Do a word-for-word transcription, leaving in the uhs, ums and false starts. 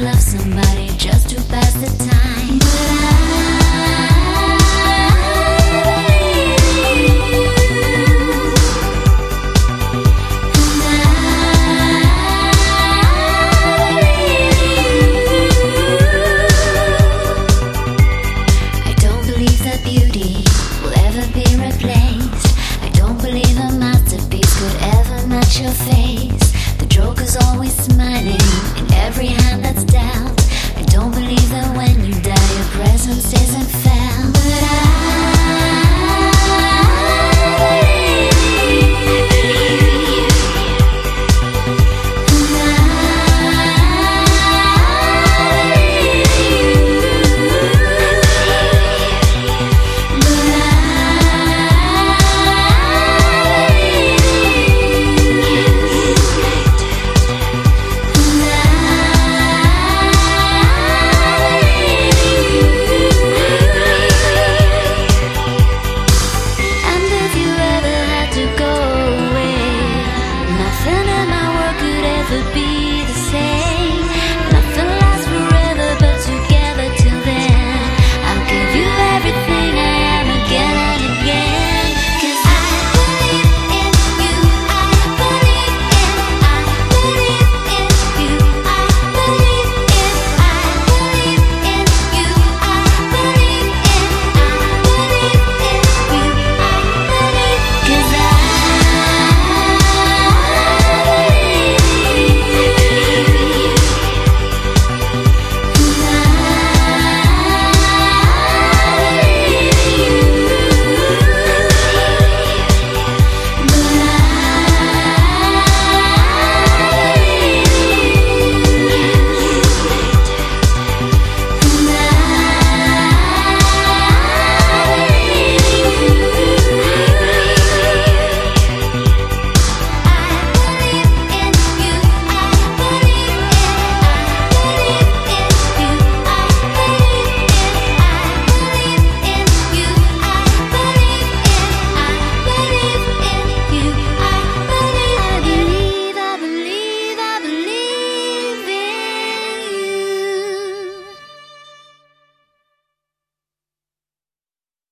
love somebody just to pass the time. But I don't believe that beauty will ever be replaced. I don't believe a masterpiece could ever match your face. The Joker's always smiling in every hand that's